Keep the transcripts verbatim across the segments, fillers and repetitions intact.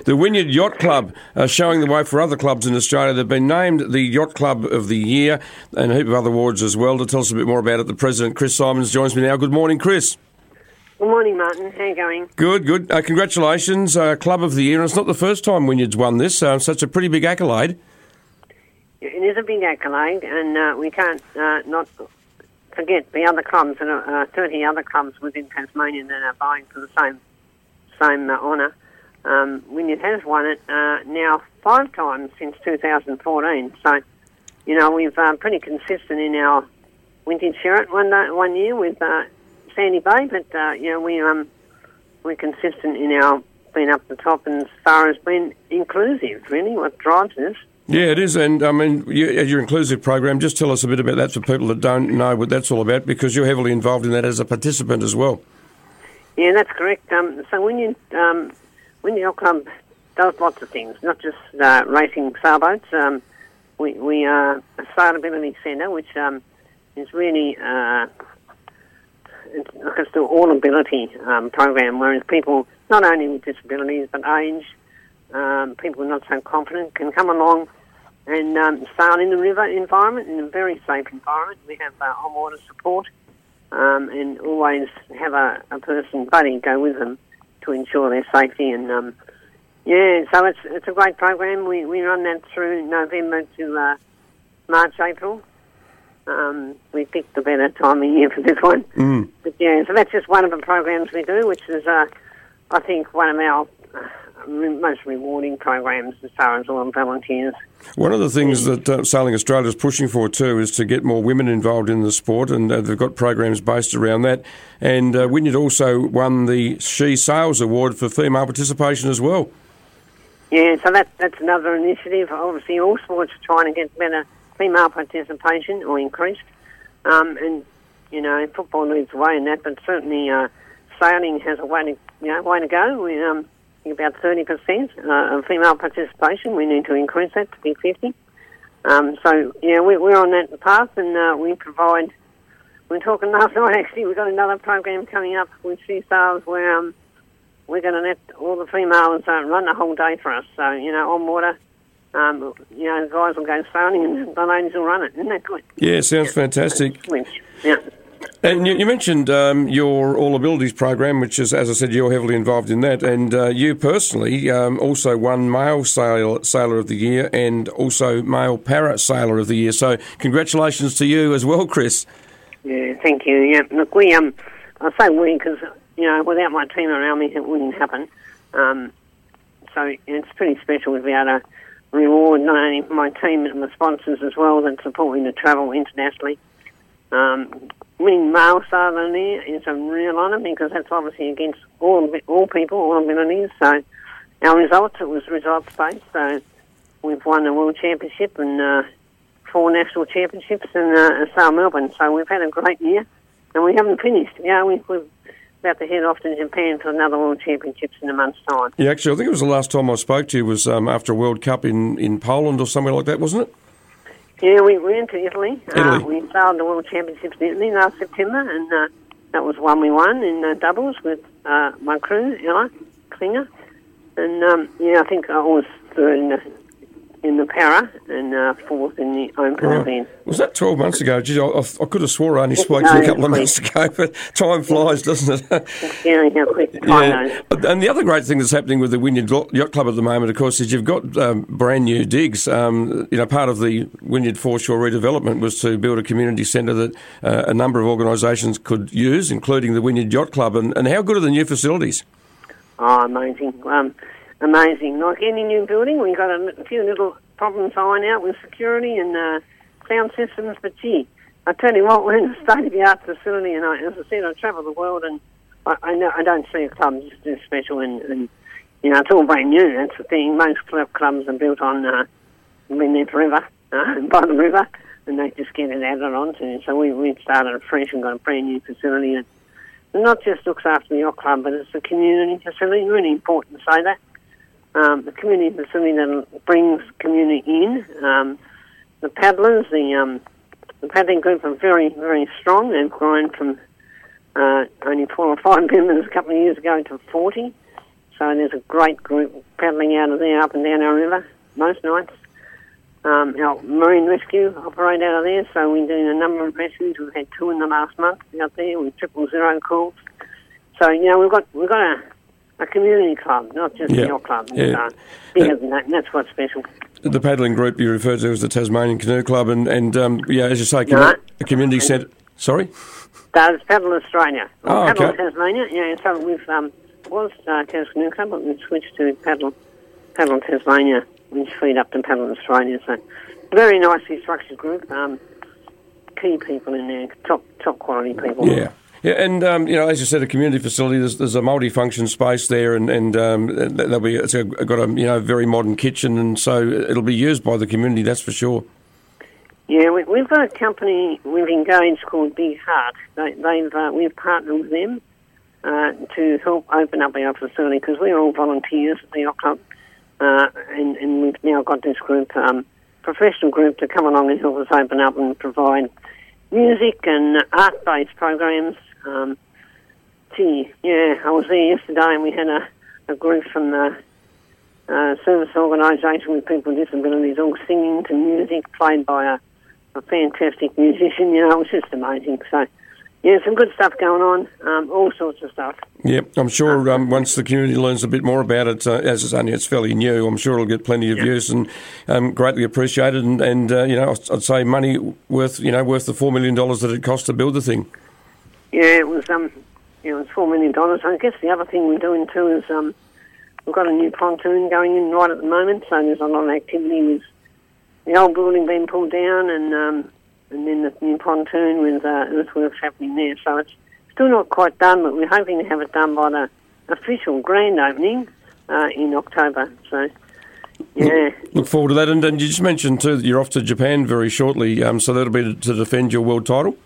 The Wynyard Yacht Club are showing the way for other clubs in Australia. They've been named the Yacht Club of the Year and a heap of other awards as well. To tell us a bit more about it, the President, Chris Simons, joins me now. Good morning, Chris. Good morning, Martin. How are you going? Good, good. Uh, congratulations, uh, Club of the Year. And it's not the first time Wynyard's won this, uh, so it's a pretty big accolade. It is a big accolade, and uh, we can't uh, not forget the other clubs, and uh, thirty other clubs within Tasmania that are vying for the same same uh, honour. Um, Wynyard has won it uh, now five times since two thousand fourteen. So, you know, we've uh, pretty consistent in our vintage shirt one day, one year with uh, Sandy Bay, but uh, you know we um we're consistent in our being up the top, and as far as being inclusive, really, what drives us. Yeah, it is, and I mean, you, your inclusive program, just tell us a bit about that for people that don't know what that's all about, because you're heavily involved in that as a participant as well. Yeah, that's correct. Um, so when you um, when the Yacht Club does lots of things, not just uh, racing sailboats. Um, we we are a sailability centre, which um, is really uh, it's like it's an all-ability um, program, whereas people not only with disabilities but age, um, people who are not so confident can come along and um, sail in the river environment, in a very safe environment. We have uh, on-water support um, and always have a, a person, buddy, go with them to ensure their safety. And um, yeah, so it's it's a great program. We we run that through November to uh, March, April. Um, we picked the better time of year for this one. Mm. But yeah, so that's just one of the programs we do, which is, uh, I think, one of our uh, most rewarding programs as far as all the volunteers. One of the things that uh, Sailing Australia is pushing for too is to get more women involved in the sport, and uh, they've got programs based around that. And uh, Wynyard also won the She Sails Award for female participation as well. Yeah, so that, that's another initiative. Obviously, all sports are trying to get better female participation or increased. Um, and, you know, football leads the way in that, but certainly uh, sailing has a way to, you know, way to go. We um, think about thirty percent uh, of female participation. We need to increase that to be fifty. Um, so, yeah, we, we're on that path, and uh, we provide, we were talking last night actually, we've got another program coming up with She Sails where um, we're going to let all the females uh, run the whole day for us. So, you know, on water, Um, you know, the guys will go sailing and the ladies will run it. Isn't that good? Yeah, sounds yeah. fantastic. Yeah. And you, you mentioned um, your All Abilities program, which is, as I said, you're heavily involved in that. And uh, you personally um, also won Male Sail, Sailor of the Year and also Male Para Sailor of the Year. So congratulations to you as well, Chris. Yeah, thank you. Yeah, look, we, um, I say we because, you know, without my team around me, it wouldn't happen. Um, so it's pretty special to be able to reward not only my team but my sponsors as well that support me to travel internationally. Um, winning Male Sailor there is a real honour because that's obviously against all all people, all abilities. So our results, it was results based. So we've won the World Championship and uh, four national championships in uh, Sail Melbourne. So we've had a great year, and we haven't finished. Yeah, we, we've about to head off to Japan for another World Championships in a month's time. Yeah, actually, I think it was the last time I spoke to you was um, after a World Cup in, in Poland or somewhere like that, wasn't it? Yeah, we went to Italy. Italy. Uh, we sailed the World Championships in Italy last September, and uh, that was one we won in uh, doubles with uh, my crew, Ella Klinger. And, um, yeah, I think I was third in the, in the para and uh, fourth in the open Right. event. Was that twelve months ago? Gee, I, I could have swore I only spoke to you a couple of months ago, but time flies, doesn't it? It's scary how quick time Yeah. goes. And the other great thing that's happening with the Wynyard Yacht Club at the moment, of course, is you've got um, brand new digs. Um, you know, part of the Wynyard Foreshore redevelopment was to build a community centre that uh, a number of organisations could use, including the Wynyard Yacht Club. And, and how good are the new facilities? Oh, amazing. Um, amazing. Like any new building, we've got a, a few little problems to iron out with security and uh, sound systems, but gee, I tell you what, we're in a state-of-the-art facility, and I, as I said, I travel the world, and I, I, know, I don't see a club just as special, and, and, you know, it's all brand new, that's the thing. Most club clubs are built on, uh, been there forever, uh, by the river, and they just get it added onto. So we, we started afresh and got a brand new facility, and not just looks after the yacht club, but it's a community facility. Really important to say that. Um, the community facility that brings community in. Um, the paddlers, the um, the paddling group are very, very strong. They've grown from uh, only four or five members a couple of years ago to forty. So there's a great group paddling out of there, up and down our river, most nights. Um, our marine rescue operate out of there, so we're doing a number of rescues. We've had two in the last month out there with triple zero calls. So, you know, we've got we've got a, a community club, not just yeah. a yacht club. It's yeah. uh, bigger uh, than that, and that's what's special. The paddling group you referred to as the Tasmanian Canoe Club, and, and um, yeah, as you say, no. a community centre. Sorry? That's Paddle Australia. Well, oh, Paddle okay. Tasmania, yeah, so we've, um, was uh, Tasmanian Canoe Club, but we've switched to Paddle, Paddle Tasmania, which feed up to Paddle Australia. So, very nicely structured group. Um, key people in there, top top quality people. Yeah. Yeah, and um, you know, as you said, a community facility. There's, there's a multi-function space there, and and um, there'll be it's got a you know very modern kitchen, and so it'll be used by the community. That's for sure. Yeah, we, we've got a company we've engaged called Big Heart. They, they've uh, we've partnered with them uh, to help open up our facility because we're all volunteers at the yacht club, uh, and and we've now got this group, um, professional group, to come along and help us open up and provide music and art-based programs. Um, gee, yeah, I was there yesterday and we had a, a group from the uh, service organisation with people with disabilities all singing to music played by a, a fantastic musician. You know, it was just amazing. So, yeah, some good stuff going on, um, all sorts of stuff. Yep, I'm sure um, once the community learns a bit more about it, uh, as it's only it's fairly new, I'm sure it'll get plenty of yeah. use and um, greatly appreciated. And, and uh, you know, I'd, I'd say money worth you know worth the four million dollars that it cost to build the thing. Yeah, it was um, you know, it was four million dollars. I guess the other thing we're doing too is um, we've got a new pontoon going in right at the moment, so there's a lot of activity with the old building being pulled down and um, and then the new pontoon with uh, earthworks happening there. So it's still not quite done, but we're hoping to have it done by the official grand opening uh, in October. So, yeah. Look, look forward to that. And, and you just mentioned too that you're off to Japan very shortly, um, so that'll be to, to defend your world title.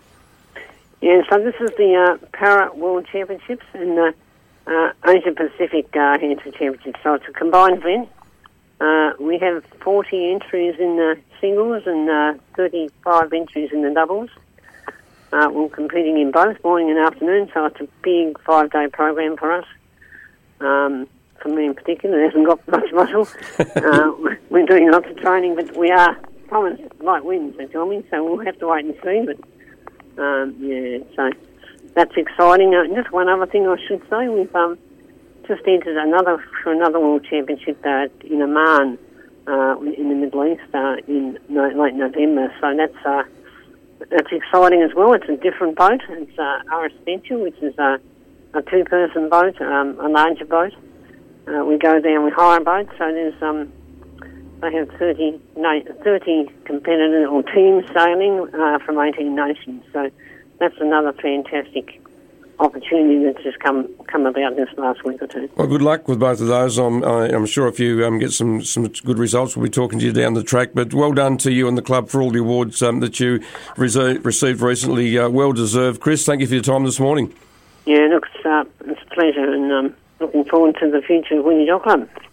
Yeah, so this is the uh, Para World Championships and the uh, Asia Pacific uh, Handicap Championships. So it's a combined event. Uh, we have forty entries in the singles and uh, thirty-five entries in the doubles. Uh, we're competing in both morning and afternoon, so it's a big five-day program for us. Um, for me in particular, it hasn't got much muscle. uh, we're doing lots of training, but we are promised light winds, they tell me, so we'll have to wait and see. But Um, yeah, so that's exciting. Uh, just one other thing I should say, we've um, just entered another for another World Championship uh, in Oman uh, in the Middle East uh, in no, late November. So that's uh, that's exciting as well. It's a different boat. It's uh, R S Venture, which is uh, a two-person boat, um, a larger boat. Uh, we go down, we hire a boat, so there's um, they have thirty, no, thirty competitors or teams sailing uh, from eighteen nations. So that's another fantastic opportunity that's just come come about this last week or two. Well, good luck with both of those. I'm, I'm sure if you um, get some, some good results, we'll be talking to you down the track. But well done to you and the club for all the awards um, that you reserve, received recently. Uh, well deserved. Chris, thank you for your time this morning. Yeah, look, it's, uh, it's a pleasure and um, looking forward to the future of Wynyard Yacht Club.